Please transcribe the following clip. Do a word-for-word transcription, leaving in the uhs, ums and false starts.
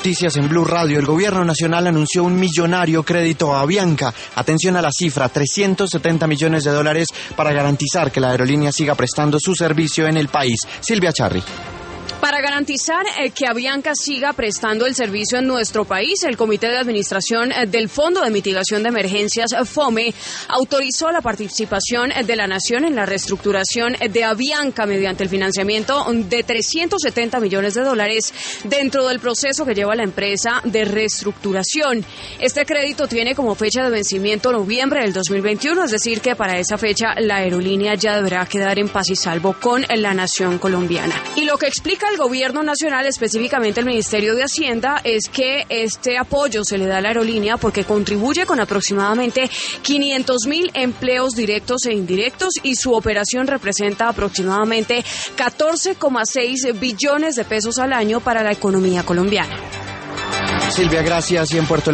Noticias en Blue Radio. El gobierno nacional anunció un millonario crédito a Avianca. Atención a la cifra, trescientos setenta millones de dólares para garantizar que la aerolínea siga prestando su servicio en el país. Silvia Charri. Para garantizar eh, que Avianca siga prestando el servicio en nuestro país, el Comité de Administración eh, del Fondo de Mitigación de Emergencias, eh, FOME, autorizó la participación eh, de la Nación en la reestructuración eh, de Avianca mediante el financiamiento de trescientos setenta millones de dólares dentro del proceso que lleva la empresa de reestructuración. Este crédito tiene como fecha de vencimiento noviembre del dos mil veintiuno, es decir, que para esa fecha la aerolínea ya deberá quedar en paz y salvo con la nación colombiana. Y lo que explica el gobierno nacional, específicamente el Ministerio de Hacienda, es que este apoyo se le da a la aerolínea porque contribuye con aproximadamente quinientos mil empleos directos e indirectos y su operación representa aproximadamente catorce coma seis billones de pesos al año para la economía colombiana. Silvia, gracias. Y en Puerto